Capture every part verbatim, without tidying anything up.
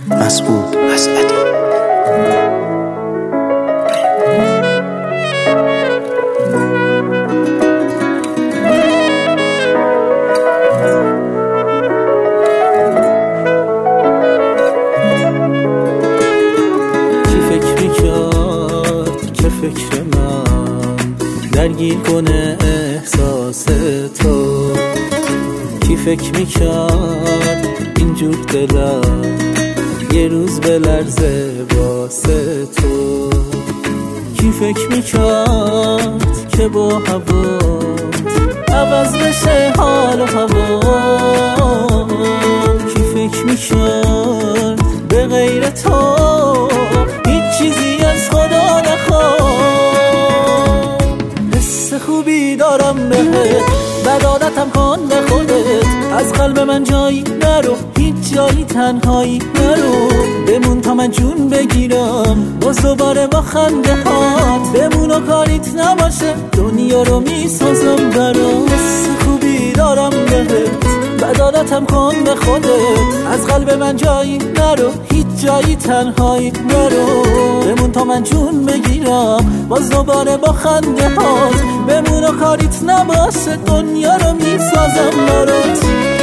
مسعود اسعدی. کی فکر میکرد که فکر من درگیر کنه احساس تو؟ کی فکر میکرد اینجور دلم یه روز بلرزه واسه تو؟ کی فکر میکرد که با هوات عوض بشه حال و هوا؟ کی فکر میکرد به غیر تو هیچ چیزی از خدا نخواد؟ حس خوبی دارم بهت، بد عادتم کن به خودت، از قلب من جایی نرو، هیچ جایی تنهایی نرو، بمون تا من جون بگیرم باز دوباره با خنده هات، بمون و کاریت نباشه دنیا رو میسازم برات. حس خوبی دارم بهت، بد عادتم کن به خودت، از قلب من جایی نرو، هیچ جایی تنهایی نرو، بمون تا من جون بگیرم باز دوباره با خنده هات، بمون و کاریت نباشه دنیا رو میسازم برات.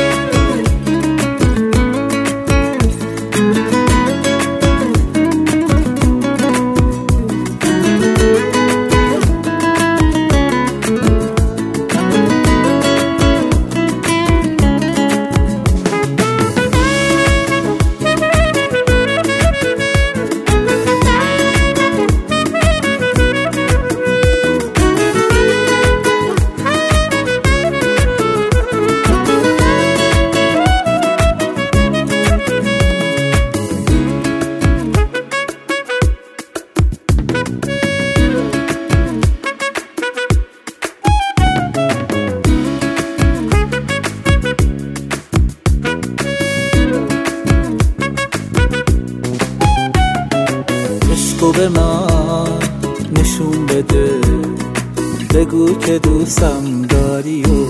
عشقو به من نشون بده، بگو که دوستم داری و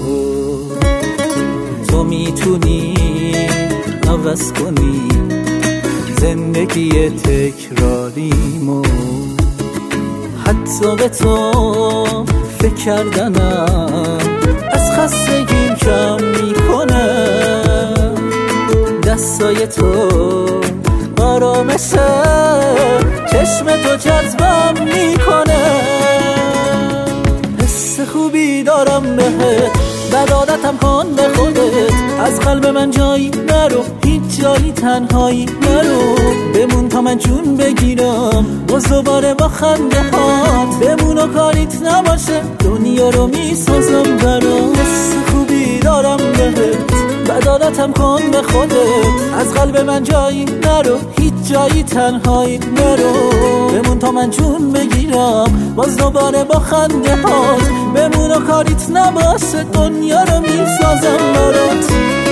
تو میتونی عوض کنی زندگی تکراریمو. حتی به تو فکر کردنم از خستگیم کم میکنه، دستای تو آرامشه چشم تو جذبم میکنه. حس خوبی دارم بهت، بد عادتم کن به خودت، از قلب من جایی نرو، هیچ جایی تنهایی نرو، بمون تا من جون بگیرم باز دوباره با خنده هات، بمون و کاریت نباشه دنیا رو میسازم برات. حس خوبی دارم بهت، بد عادتم کن به خودت، از قلب من جایی نرو، هیچ جایی تنهایی نرو، بمون تا من جون بگیرم باز دوباره با خنده هات، بمون و کاریت نباشه دنیا رو میسازم برات.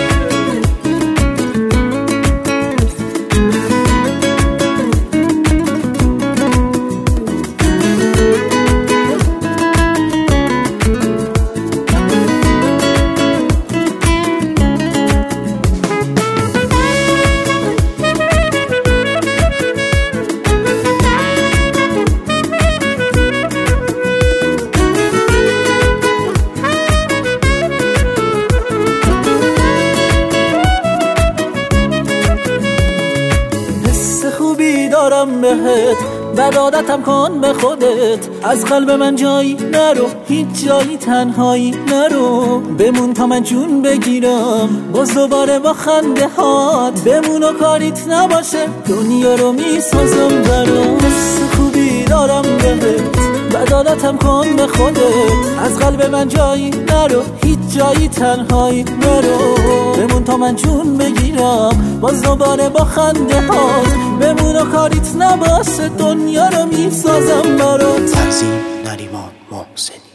دارم بهت، بد عادتم کن به خودت، از قلب من جایی نرو، هیچ جایی تنهایی نرو، بمون تا من جون بگیرم باز دوباره با خنده هات، بمون و کاریت نباشه دنیا رو میسازم برات. حس خوبی دارم بهت، بد عادتم کن به خودت، از قلب من جایی نرو، هیچ جایی تنهایی نرو، بمون تا من جون بگیرم باز دوباره با خنده هات، بمون و کاریت نباشه دنیا رو میسازم برات. تنظیم نریمان محسنی.